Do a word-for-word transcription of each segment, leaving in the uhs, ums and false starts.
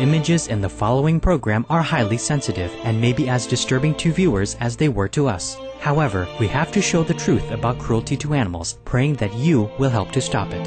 images in the following program are highly sensitive and may be as disturbing to viewers as they were to us. However, we have to show the truth about cruelty to animals, praying that you will help to stop it.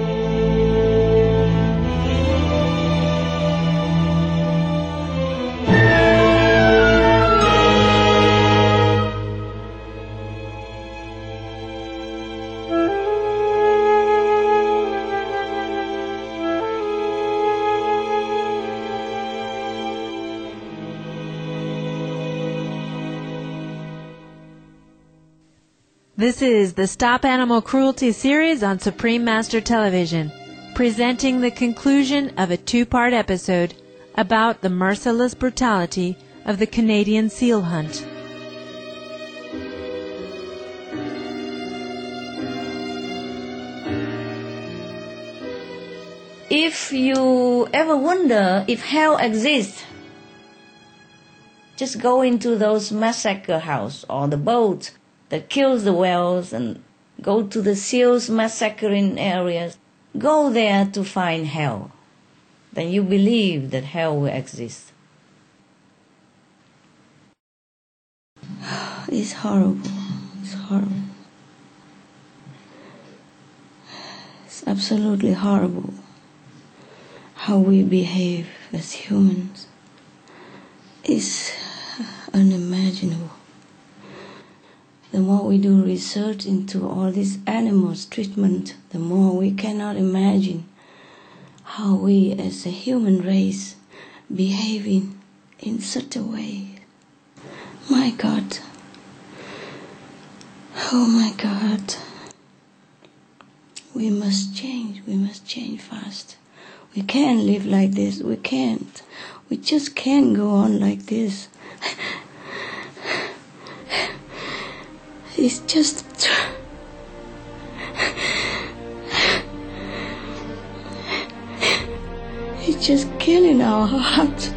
This is the Stop Animal Cruelty series on Supreme Master Television, presenting the conclusion of a two-part episode about the merciless brutality of the Canadian seal hunt. If you ever wonder if hell exists, just go into those massacre house or the boat that kills the whales and go to the seals massacring areas. Go there to find hell. Then you believe that hell will exist. It's horrible. It's horrible. It's absolutely horrible how we behave as humans. It's unimaginable. The more we do research into all these animals' treatment, the more we cannot imagine how we as a human race behaving in such a way. My God. Oh my God. We must change. We must change fast. We can't live like this. We can't. We just can't go on like this. It's just it's just killing our heart.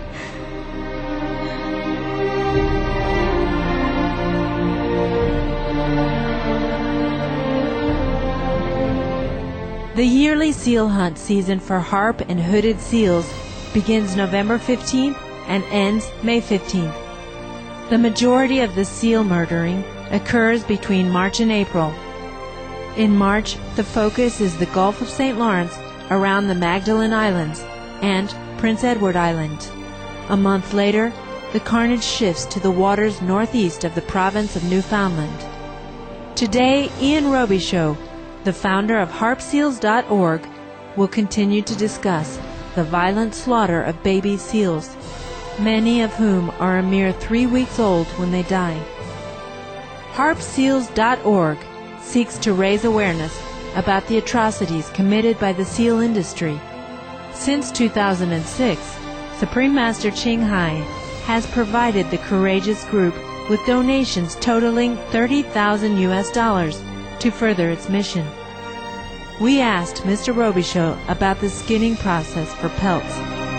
The yearly seal hunt season for harp and hooded seals begins November fifteenth and ends May fifteenth. The majority of the seal murdering occurs between March and April. In March, the focus is the Gulf of Saint Lawrence around the Magdalen Islands and Prince Edward Island. A month later, the carnage shifts to the waters northeast of the province of Newfoundland. Today, Ian Robichaud, the founder of harp seals dot org, will continue to discuss the violent slaughter of baby seals, many of whom are a mere three weeks old when they die. harp seals dot org seeks to raise awareness about the atrocities committed by the seal industry. Since two thousand six, Supreme Master Ching Hai has provided the courageous group with donations totaling thirty thousand U S dollars to further its mission. We asked Mister Robichaud about the skinning process for pelts.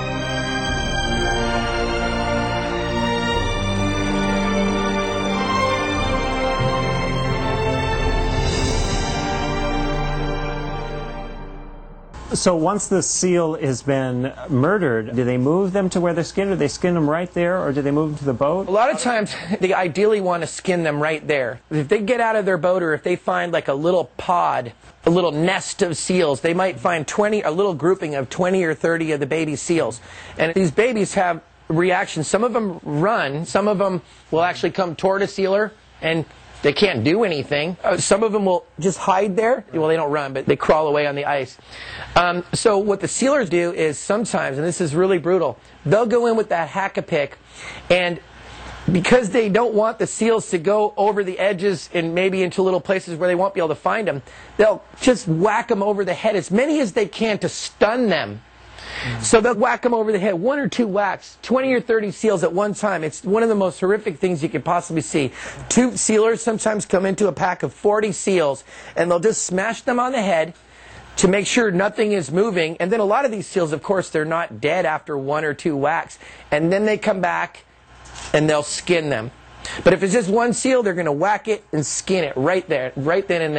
So once the seal has been murdered, do they move them to where they're skinned? Do they skin them right there, or do they move them to the boat? A lot of times, they ideally want to skin them right there. If they get out of their boat, or if they find like a little pod, a little nest of seals, they might find twenty, a little grouping of twenty or thirty of the baby seals. And these babies have reactions. Some of them run. Some of them will actually come toward a sealer, and they can't do anything. Uh, some of them will just hide there. Well, they don't run, but they crawl away on the ice. Um, so what the sealers do is sometimes, and this is really brutal, they'll go in with that hack-a-pick, and because they don't want the seals to go over the edges and maybe into little places where they won't be able to find them, they'll just whack them over the head, as many as they can, to stun them. So they'll whack them over the head, one or two whacks, twenty or thirty seals at one time. It's one of the most horrific things you could possibly see. Two sealers sometimes come into a pack of forty seals, and they'll just smash them on the head to make sure nothing is moving. And then a lot of these seals, of course, they're not dead after one or two whacks. And then they come back, and they'll skin them. But if it's just one seal, they're going to whack it and skin it right there, right then and there.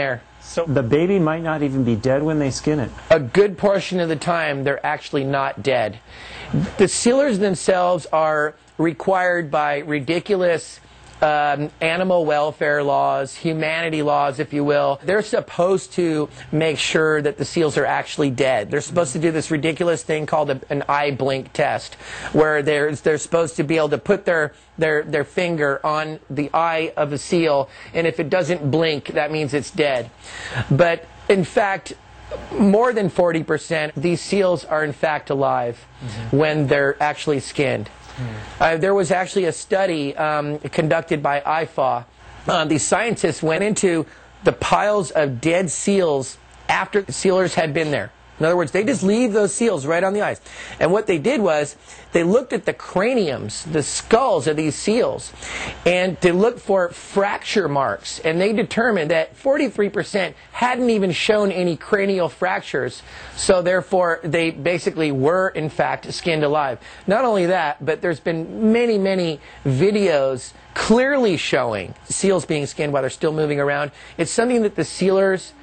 So the baby might not even be dead when they skin it. A good portion of the time, they're actually not dead. The sealers themselves are required by ridiculous um, animal welfare laws, humanity laws, if you will. They're supposed to make sure that the seals are actually dead. They're supposed to do this ridiculous thing called a, an eye blink test, where they're, they're supposed to be able to put their, their, their finger on the eye of a seal, and if it doesn't blink, that means it's dead. But in fact, more than forty percent, these seals are in fact alive mm-hmm. when they're actually skinned. Mm-hmm. uh, there was actually a study um, conducted by I F A. Uh, these scientists went into the piles of dead seals after the sealers had been there. In other words, they just leave those seals right on the ice. And what they did was they looked at the craniums, the skulls of these seals, and they looked for fracture marks. And they determined that forty-three percent hadn't even shown any cranial fractures. So therefore, they basically were, in fact, skinned alive. Not only that, but there's been many, many videos clearly showing seals being skinned while they're still moving around. It's something that the sealers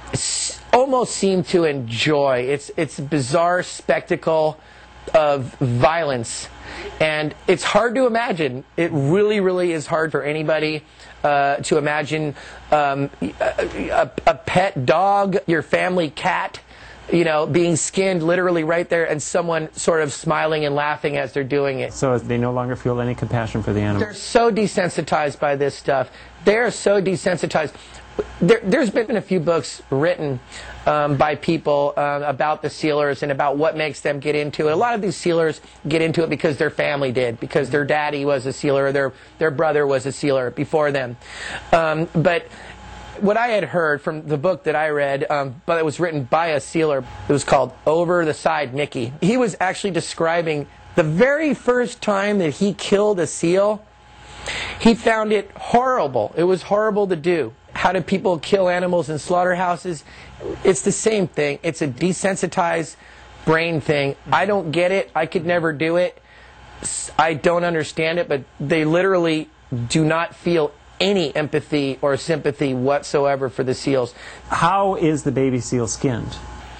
almost seem to enjoy. It's it's a bizarre spectacle of violence, and it's hard to imagine. It really, really is hard for anybody uh, to imagine um, a, a, a pet dog, your family cat, you know, being skinned literally right there, and someone sort of smiling and laughing as they're doing it. So they no longer feel any compassion for the animals. They're so desensitized by this stuff. They're so desensitized. There, there's been a few books written um, by people uh, about the sealers and about what makes them get into it. A lot of these sealers get into it because their family did, because their daddy was a sealer, or their, their brother was a sealer before them. Um, but what I had heard from the book that I read, um, but it was written by a sealer, it was called Over the Side Mickey. He was actually describing the very first time that he killed a seal. He found it horrible. It was horrible to do. How do people kill animals in slaughterhouses? It's the same thing. It's a desensitized brain thing. I don't get it. I could never do it. I don't understand it, but they literally do not feel any empathy or sympathy whatsoever for the seals. How is the baby seal skinned?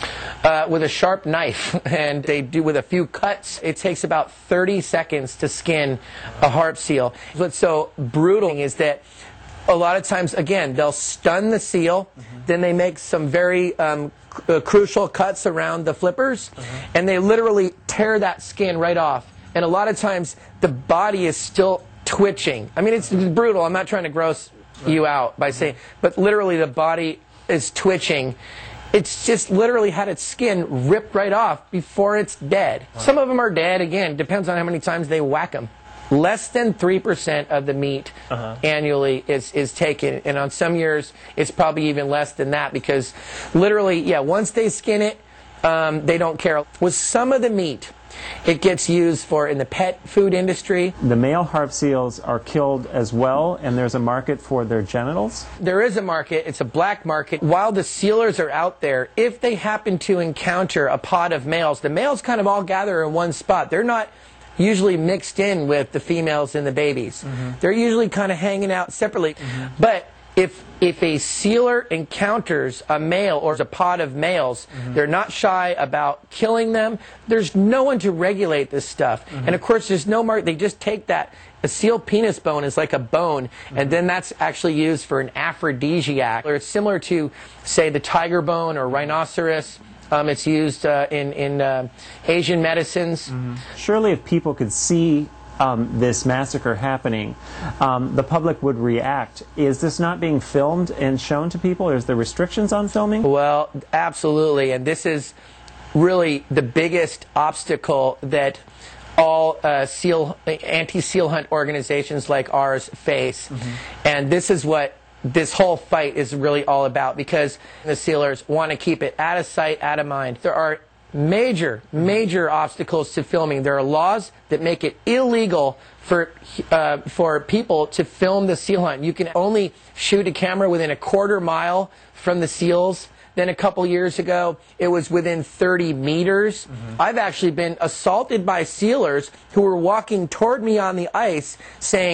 Uh, with a sharp knife, and they do with a few cuts. It takes about thirty seconds to skin a harp seal. What's so brutal is that a lot of times, again, they'll stun the seal, mm-hmm. then they make some very um, cr- uh, crucial cuts around the flippers, mm-hmm. and they literally tear that skin right off. And a lot of times, the body is still twitching. I mean, it's brutal. I'm not trying to gross right. you out by saying, but literally the body is twitching. It's just literally had its skin ripped right off before it's dead. Wow. Some of them are dead, again, depends on how many times they whack them. Less than three percent of the meat uh-huh. annually is, is taken, and on some years it's probably even less than that, because literally, yeah, once they skin it, um, they don't care. With some of the meat, it gets used for in the pet food industry. The male harp seals are killed as well, and there's a market for their genitals? There is a market. It's a black market. While the sealers are out there, if they happen to encounter a pod of males, the males kind of all gather in one spot. They're not usually mixed in with the females and the babies. Mm-hmm. They're usually kind of hanging out separately. Mm-hmm. But if if a sealer encounters a male or a pod of males, mm-hmm. they're not shy about killing them. There's no one to regulate this stuff. Mm-hmm. And of course, there's no mark. They just take that. A seal penis bone is like a bone, mm-hmm. and then that's actually used for an aphrodisiac. Or it's similar to, say, the tiger bone or rhinoceros. Um, it's used uh, in, in uh, Asian medicines. Mm-hmm. Surely if people could see um, this massacre happening, um, the public would react. Is this not being filmed and shown to people? Or is there restrictions on filming? Well, absolutely. And this is really the biggest obstacle that all uh, seal, anti-seal hunt organizations like ours face. Mm-hmm. And this is what this whole fight is really all about, because the sealers want to keep it out of sight, out of mind. There are major, major obstacles to filming. There are laws that make it illegal for uh, for people to film the seal hunt. You can only shoot a camera within a quarter mile from the seals. Then a couple years ago, it was within thirty meters. Mm-hmm. I've actually been assaulted by sealers who were walking toward me on the ice saying,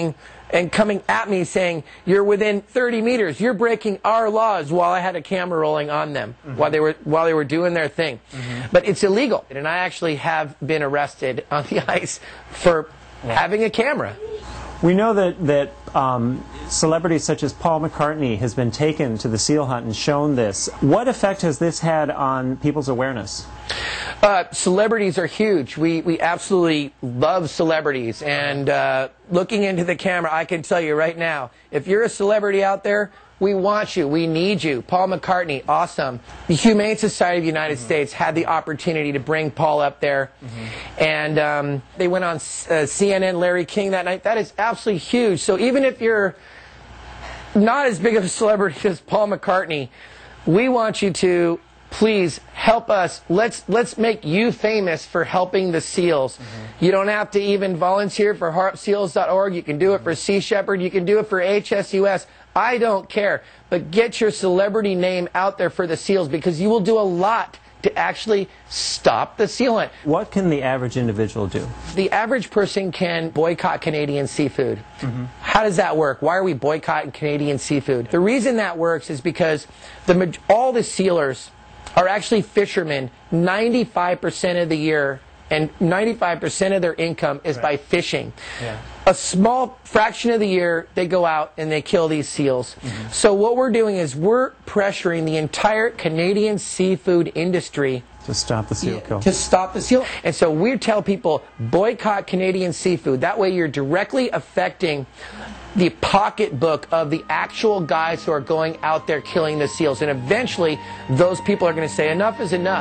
and coming at me saying, you're within thirty meters, you're breaking our laws, while I had a camera rolling on them mm-hmm. while they were while they were doing their thing. Mm-hmm. But it's illegal, and I actually have been arrested on the ice for yeah. having a camera. We know that, that um, celebrities such as Paul McCartney has been taken to the seal hunt and shown this. What effect has this had on people's awareness? Uh, celebrities are huge. We, we absolutely love celebrities. And uh, looking into the camera, I can tell you right now, if you're a celebrity out there, we want you. We need you. Paul McCartney, awesome. The Humane Society of the United mm-hmm. States had the opportunity to bring Paul up there. Mm-hmm. And um, they went on uh, C N N, Larry King that night. That is absolutely huge. So even if you're not as big of a celebrity as Paul McCartney, we want you to please help us. Let's let's make you famous for helping the seals. Mm-hmm. You don't have to even volunteer for harp seals dot org. You can do it for Sea Shepherd. You can do it for H S U S. I don't care. But get your celebrity name out there for the seals, because you will do a lot to actually stop the seal hunt. What can the average individual do? The average person can boycott Canadian seafood. Mm-hmm. How does that work? Why are we boycotting Canadian seafood? The reason that works is because the all the sealers are actually fishermen ninety-five percent of the year, and ninety-five percent of their income is right. by fishing. Yeah. A small fraction of the year, they go out and they kill these seals. Mm-hmm. So what we're doing is we're pressuring the entire Canadian seafood industry to stop the seal yeah, kill. To stop the seal. And so we tell people, boycott Canadian seafood. That way you're directly affecting the pocketbook of the actual guys who are going out there killing the seals. And eventually, those people are going to say, enough is enough.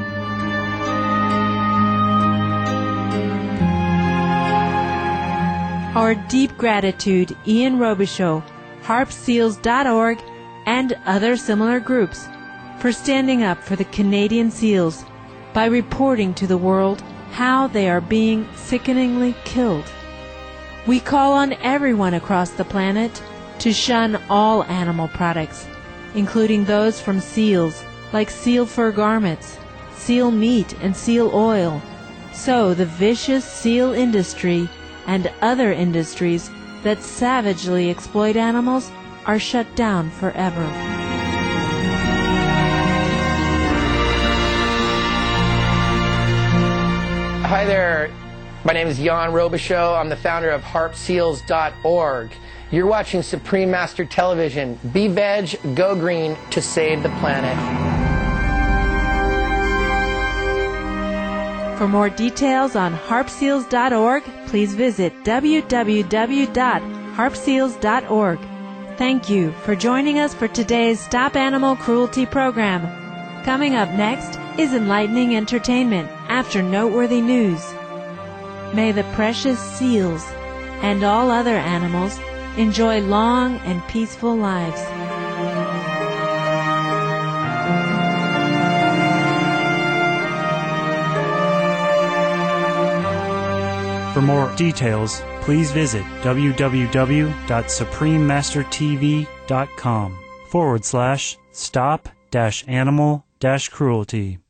Our deep gratitude, Ian Robichaud, harp seals dot org, and other similar groups for standing up for the Canadian seals by reporting to the world how they are being sickeningly killed. We call on everyone across the planet to shun all animal products, including those from seals, like seal fur garments, seal meat, and seal oil, so the vicious seal industry and other industries that savagely exploit animals are shut down forever. Hi there. My name is Jan Robichaud. I'm the founder of harp seals dot org. You're watching Supreme Master Television. Be veg, go green to save the planet. For more details on harp seals dot org, please visit w w w dot harp seals dot org. Thank you for joining us for today's Stop Animal Cruelty program. Coming up next is enlightening entertainment after noteworthy news. May the precious seals and all other animals enjoy long and peaceful lives. For more details, please visit w w w dot supreme master t v dot com forward slash stop dash animal dash cruelty.